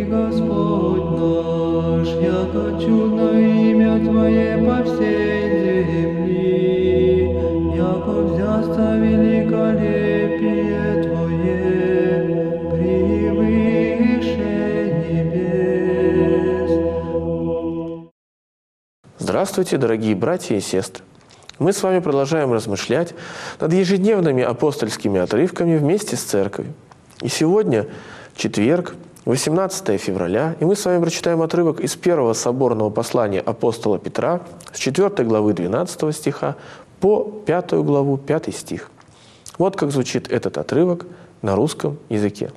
Господь наш, яко чудно имя Твое по всей земли, яко взяться великолепие Твое превыше небес. Здравствуйте, дорогие братья и сестры! Мы с вами продолжаем размышлять над ежедневными апостольскими отрывками вместе с Церковью. И сегодня четверг, 18 февраля, и мы с вами прочитаем отрывок из первого соборного послания апостола Петра с 4 главы 12 стиха по 5 главу 5 стих. Вот как звучит этот отрывок на русском языке.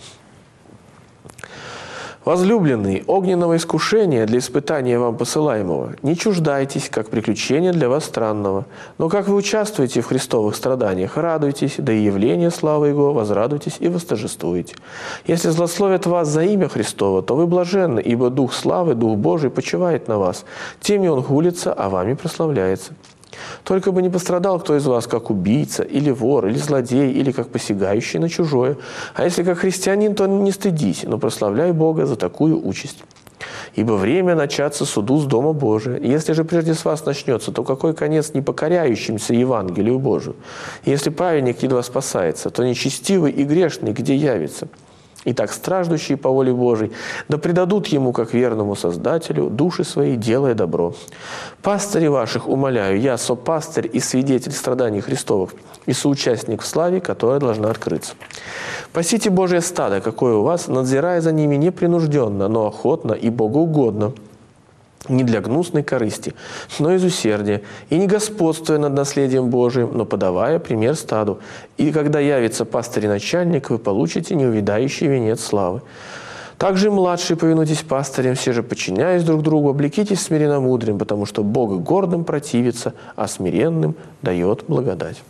«Возлюбленные, огненного искушения для испытания вам посылаемого, не чуждайтесь, как приключения для вас странного, но как вы участвуете в христовых страданиях, радуйтесь, да и явление славы Его возрадуйтесь и восторжествуете. Если злословят вас за имя Христово, то вы блаженны, ибо Дух славы, Дух Божий почивает на вас, теми Он хулится, а вами прославляется. Только бы не пострадал кто из вас, как убийца, или вор, или злодей, или как посягающий на чужое. А если как христианин, то не стыдись, но прославляй Бога за такую участь. Ибо время начаться суду с Дома Божия. Если же прежде с вас начнется, то какой конец непокоряющимся Евангелию Божию? Если праведник едва спасается, то нечестивый и грешный где явится? Итак, страждущие по воле Божией, да предадут Ему, как верному Создателю, души свои, делая добро. Пастыри ваших, умоляю, я сопастырь и свидетель страданий Христовых, и соучастник в славе, которая должна открыться. Пасите Божие стадо, какое у вас, надзирая за ними непринужденно, но охотно и богоугодно, не для гнусной корысти, но из усердия, и не господствуя над наследием Божиим, но подавая пример стаду. И когда явится пастырь и начальник, вы получите неувядающий венец славы. Также младшие повинуйтесь пастырям, все же подчиняясь друг другу, облекитесь смиренномудрием, потому что Бога гордым противится, а смиренным дает благодать».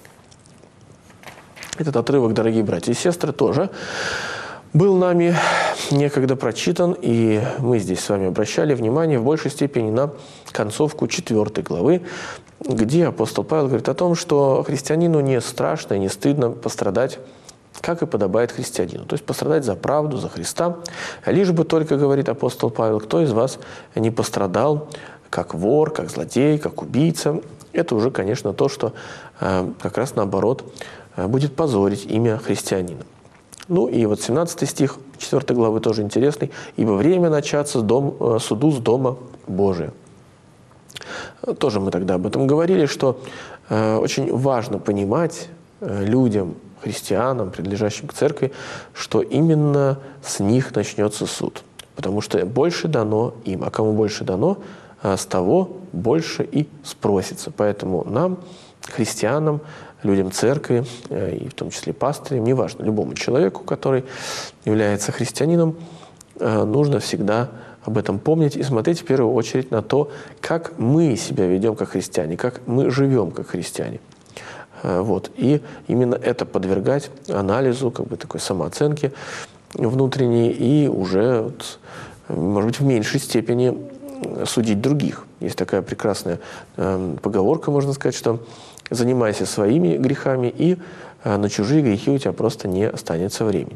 Этот отрывок, дорогие братья и сестры, тоже был нами некогда прочитан, и мы здесь с вами обращали внимание в большей степени на концовку 4 главы, где апостол Павел говорит о том, что христианину не страшно и не стыдно пострадать, как и подобает христианину. То есть пострадать за правду, за Христа. Лишь бы только, говорит апостол Павел, кто из вас не пострадал, как вор, как злодей, как убийца. Это уже, конечно, то, что как раз наоборот будет позорить имя христианина. Ну и вот 17 стих 4 главы тоже интересный. «Ибо время начаться суду с Дома Божия». Тоже мы тогда об этом говорили, что очень важно понимать людям, христианам, принадлежащим к церкви, что именно с них начнется суд. Потому что больше дано им, а кому больше дано, с того больше и спросится. Поэтому нам, христианам, людям церкви, и в том числе пастырям, неважно, любому человеку, который является христианином, нужно всегда об этом помнить и смотреть в первую очередь на то, как мы себя ведем как христиане, как мы живем как христиане. Вот. И именно это подвергать анализу, как бы такой самооценке внутренней, и уже, вот, может быть, в меньшей степени судить других. Есть такая прекрасная поговорка, можно сказать, что занимайся своими грехами, и на чужие грехи у тебя просто не останется времени.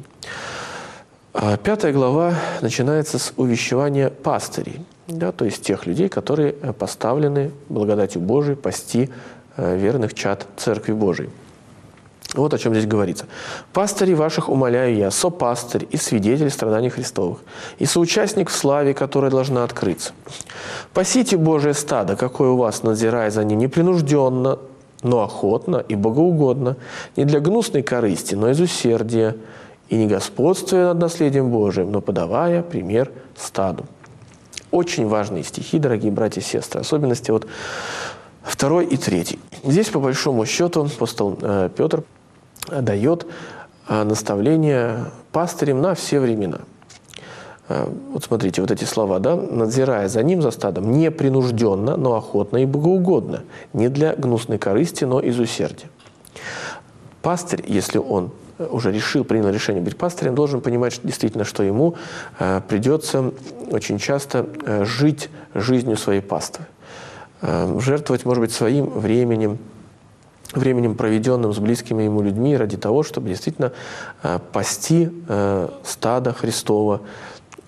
5 глава начинается с увещевания пастырей, да, то есть тех людей, которые поставлены благодатью Божией пасти верных чад Церкви Божией. Вот о чем здесь говорится. «Пастырей ваших умоляю я, сопастырь и свидетель страданий Христовых, и соучастник в славе, которая должна открыться. Пасите Божие стадо, какое у вас, надзирая за ним непринужденно, но охотно и богоугодно, не для гнусной корысти, но из усердия, и не господствуя над наследием Божиим, но подавая пример стаду». Очень важные стихи, дорогие братья и сестры, особенности вот 2 и 3. Здесь, по большому счету, апостол Петр дает наставление пастырям на все времена. Вот смотрите, вот эти слова, да, «надзирая за ним, за стадом, непринужденно, но охотно и богоугодно, не для гнусной корысти, но из усердия». Пастырь, если он уже принял решение быть пастырем, должен понимать действительно, что ему придется очень часто жить жизнью своей паствы, жертвовать, может быть, своим временем, проведенным с близкими ему людьми ради того, чтобы действительно пасти стадо Христова,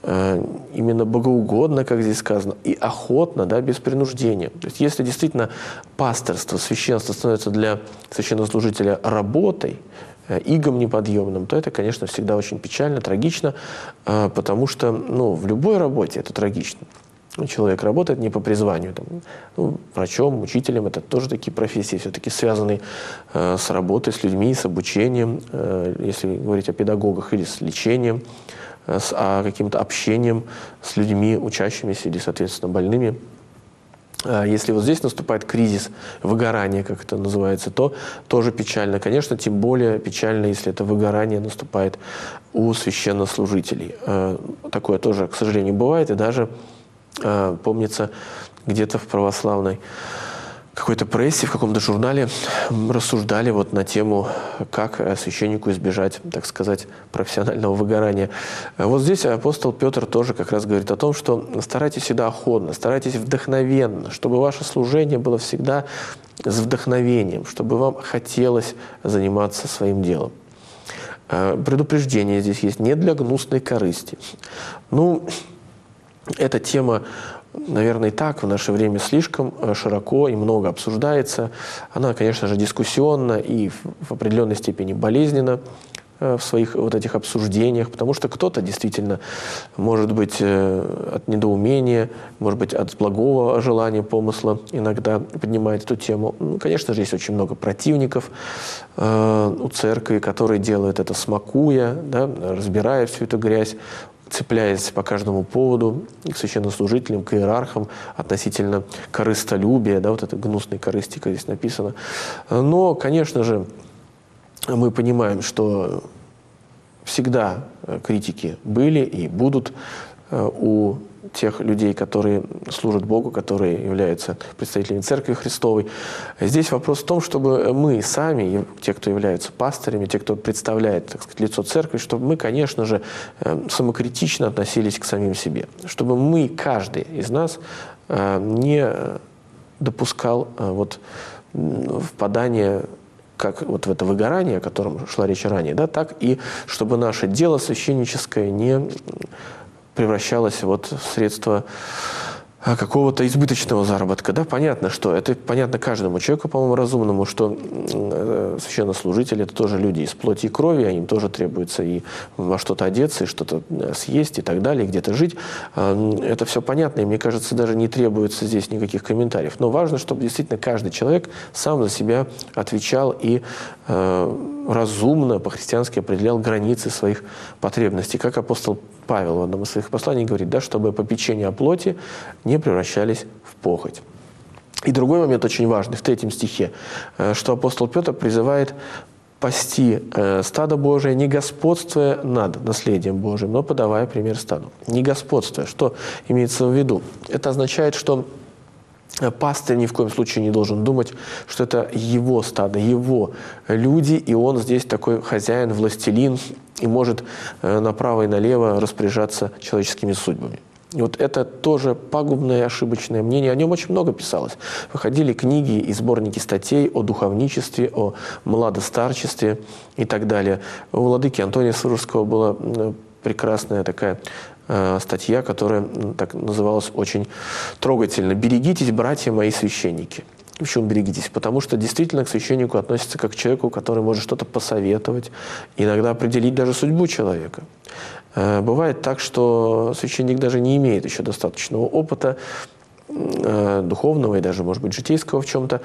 именно богоугодно, как здесь сказано, и охотно, да, без принуждения. То есть если действительно пасторство, священство становится для священнослужителя работой, игом неподъемным, то это, конечно, всегда очень печально, трагично, потому что в любой работе это трагично. Человек работает не по призванию, врачом, учителем, это тоже такие профессии, все-таки связанные с работой, с людьми, с обучением, если говорить о педагогах, или с лечением, с каким-то общением с людьми, учащимися или, соответственно, больными. Если вот здесь наступает кризис, выгорание, как это называется, то тоже печально. Конечно, тем более печально, если это выгорание наступает у священнослужителей. Такое тоже, к сожалению, бывает, и даже помнится, где-то в православной какой-то прессе, в каком-то журнале рассуждали вот на тему, как священнику избежать, так сказать, профессионального выгорания. Вот здесь апостол Петр тоже как раз говорит о том, что старайтесь всегда охотно, старайтесь вдохновенно, чтобы ваше служение было всегда с вдохновением, чтобы вам хотелось заниматься своим делом. Предупреждение здесь есть не для гнусной корысти. Эта тема, наверное, и так в наше время слишком широко и много обсуждается. Она, конечно же, дискуссионна и в определенной степени болезненна в своих вот этих обсуждениях, потому что кто-то действительно, может быть, от недоумения, может быть, от благого желания, помысла иногда поднимает эту тему. Конечно же, есть очень много противников у церкви, которые делают это смакуя, да, разбирая всю эту грязь, цепляясь по каждому поводу к священнослужителям, к иерархам относительно корыстолюбия, да, вот этой гнусной корысти, как здесь написано. Но, конечно же, мы понимаем, что всегда критики были и будут у тех людей, которые служат Богу, которые являются представителями Церкви Христовой. Здесь вопрос в том, чтобы мы сами, те, кто являются пастырями, те, кто представляет, так сказать, лицо Церкви, чтобы мы, конечно же, самокритично относились к самим себе. Чтобы мы, каждый из нас, не допускал впадания как вот в это выгорание, о котором шла речь ранее, да, так и чтобы наше дело священническое не превращалось в средство какого-то избыточного заработка. Да, понятно, что это понятно каждому человеку, по-моему, разумному, что священнослужители — это тоже люди из плоти и крови, им тоже требуется и во что-то одеться, и что-то съесть и так далее, где-то жить. Это все понятно, и мне кажется, даже не требуется здесь никаких комментариев. Но важно, чтобы действительно каждый человек сам за себя отвечал и разумно, по-христиански определял границы своих потребностей. Как апостол Павел в одном из своих посланий говорит, да, чтобы попечения о плоти не превращались в похоть. И другой момент очень важный, в 3 стихе, что апостол Петр призывает пасти стадо Божие, не господствуя над наследием Божиим, но подавая пример стаду. Не господствуя. Что имеется в виду? Это означает, что пастырь ни в коем случае не должен думать, что это его стадо, его люди, и он здесь такой хозяин, властелин, и может направо и налево распоряжаться человеческими судьбами. И вот это тоже пагубное и ошибочное мнение. О нем очень много писалось. Выходили книги и сборники статей о духовничестве, о младостарчестве и так далее. У владыки Антония Сурожского была прекрасная такая статья, которая так называлась очень трогательно. «Берегитесь, братья мои священники». Почему берегитесь? Потому что действительно к священнику относится как к человеку, который может что-то посоветовать, иногда определить даже судьбу человека. Бывает так, что священник даже не имеет еще достаточного опыта духовного и даже, может быть, житейского в чем-то.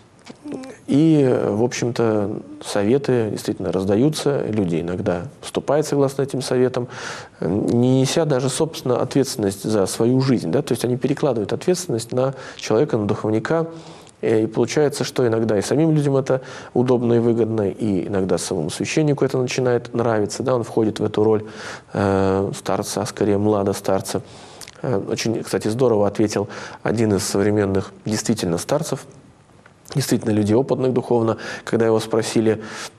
И, в общем-то, советы действительно раздаются, люди иногда поступают согласно этим советам, не неся даже, собственно, ответственность за свою жизнь. Да? То есть они перекладывают ответственность на человека, на духовника. И получается, что иногда и самим людям это удобно и выгодно, и иногда самому священнику это начинает нравиться. Да? Он входит в эту роль старца, а скорее младостарца. Очень, кстати, здорово ответил один из современных действительно старцев, действительно людей опытных духовно, когда его спросили,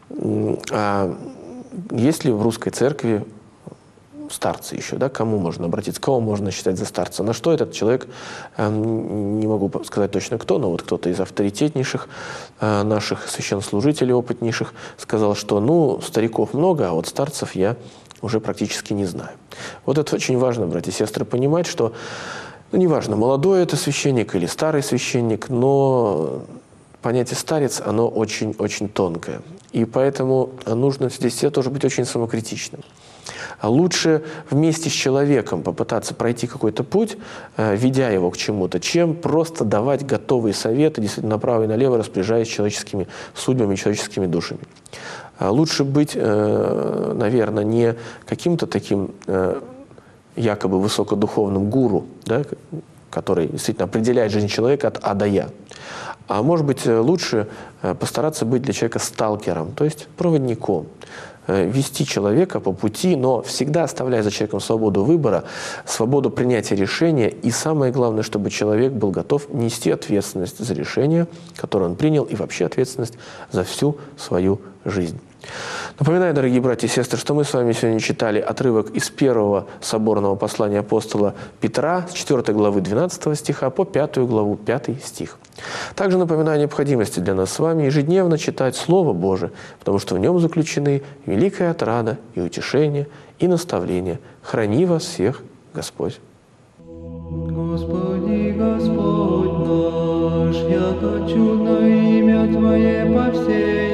а есть ли в русской церкви старцы еще, да, к кому можно обратиться, кого можно считать за старца. На что этот человек, не могу сказать точно кто, но вот кто-то из авторитетнейших наших священнослужителей, опытнейших, сказал, что, стариков много, а вот старцев я уже практически не знаю. Вот это очень важно, братья и сестры, понимать, что, неважно, молодой это священник или старый священник, но понятие «старец», оно очень-очень тонкое. И поэтому нужно здесь все тоже быть очень самокритичным. Лучше вместе с человеком попытаться пройти какой-то путь, ведя его к чему-то, чем просто давать готовые советы, действительно направо и налево распоряжаясь человеческими судьбами, человеческими душами. Лучше быть, наверное, не каким-то таким якобы высокодуховным гуру, да, который действительно определяет жизнь человека от А до Я. А может быть, лучше постараться быть для человека сталкером, то есть проводником. Вести человека по пути, но всегда оставляя за человеком свободу выбора, свободу принятия решения. И самое главное, чтобы человек был готов нести ответственность за решение, которое он принял, и вообще ответственность за всю свою жизнь. Напоминаю, дорогие братья и сестры, что мы с вами сегодня читали отрывок из первого соборного послания апостола Петра с 4 главы 12 стиха по 5 главу 5 стих. Также напоминаю о необходимости для нас с вами ежедневно читать Слово Божие, потому что в нем заключены великая отрада и утешение, и наставление. Храни вас всех Господь. Господи, Господь наш, яко чудно имя Твое по всей